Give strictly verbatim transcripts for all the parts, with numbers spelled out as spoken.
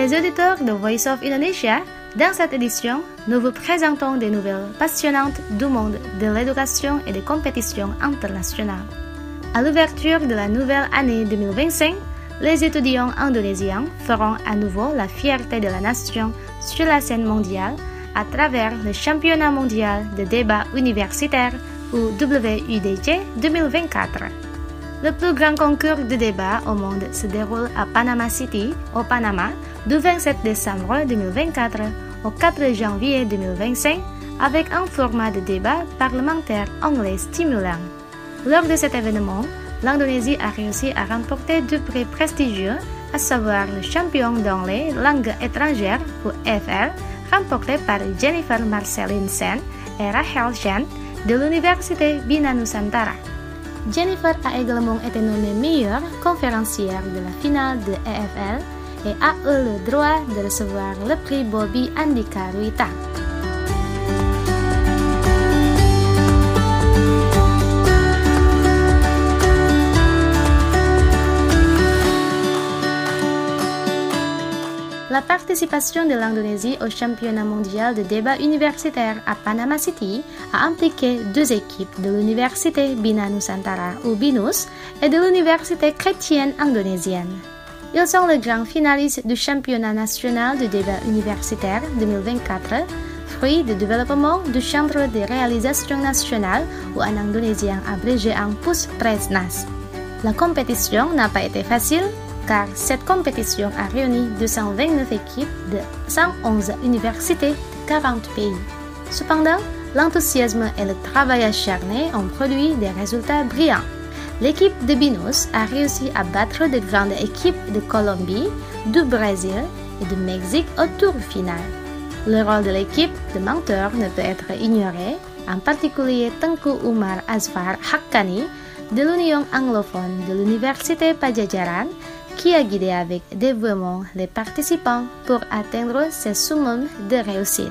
les auditeurs de Voice of Indonesia, dans cette édition, nous vous présentons des nouvelles passionnantes du monde de l'éducation et des compétitions internationales. À l'ouverture de la nouvelle année deux mille vingt-cinq, les étudiants indonésiens feront à nouveau la fierté de la nation sur la scène mondiale à travers le championnat mondial de débat universitaire ou W U D C deux mille vingt-quatre. Le plus grand concours de débat au monde se déroule à Panama City, au Panama, du vingt-sept décembre deux mille vingt-quatre au quatre janvier deux mille vingt-cinq, avec un format de débat parlementaire anglais stimulant. Lors de cet événement, l'Indonésie a réussi à remporter deux prix prestigieux, à savoir le champion d'anglais langue étrangère ou E F L, remporté par Jennifer Marceline Sen et Rachel Chen de l'Université Bina Nusantara. Jennifer a également été nommée meilleure conférencière de la finale de E F L et a eu le droit de recevoir le prix Bobby Andika Ruita. La participation de l'Indonésie au championnat mondial de débat universitaire à Panama City a impliqué deux équipes de l'Université Bina Nusantara ou BINUS et de l'Université chrétienne indonésienne. Ils sont les grands finalistes du championnat national de débat universitaire deux mille vingt-quatre, fruit du développement du Centre de réalisation nationale ou en indonésien abrégé en Puspresnas. La compétition n'a pas été facile, car cette compétition a réuni deux cent vingt-neuf équipes de cent onze universités de quarante pays. Cependant, l'enthousiasme et le travail acharné ont produit des résultats brillants. L'équipe de BINUS a réussi à battre de grandes équipes de Colombie, du Brésil et du Mexique au tour final. Le rôle de l'équipe de menteurs ne peut être ignoré, en particulier Tengku Umar Azfar Haqqani de l'Union anglophone de l'Université Pajajaran, qui a guidé avec dévouement les participants pour atteindre ce summum de réussite.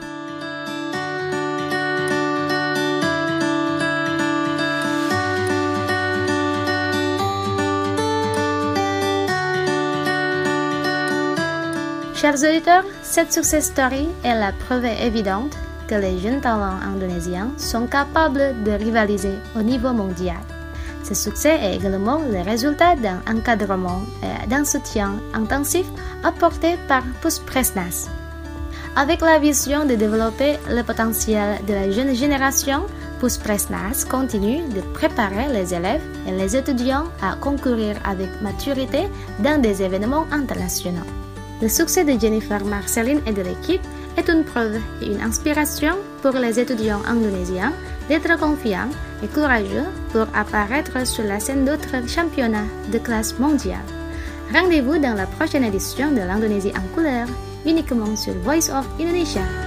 Chers auditeurs, cette success story est la preuve évidente que les jeunes talents indonésiens sont capables de rivaliser au niveau mondial. Ce succès est également le résultat d'un encadrement et d'un soutien intensif apporté par Puspresnas. Avec la vision de développer le potentiel de la jeune génération, Puspresnas continue de préparer les élèves et les étudiants à concourir avec maturité dans des événements internationaux. Le succès de Jennifer Marceline et de l'équipe est une preuve et une inspiration pour les étudiants indonésiens d'être confiants et courageux pour apparaître sur la scène d'autres championnats de classe mondiale. Rendez-vous dans la prochaine édition de l'Indonésie en couleur, uniquement sur Voice of Indonesia.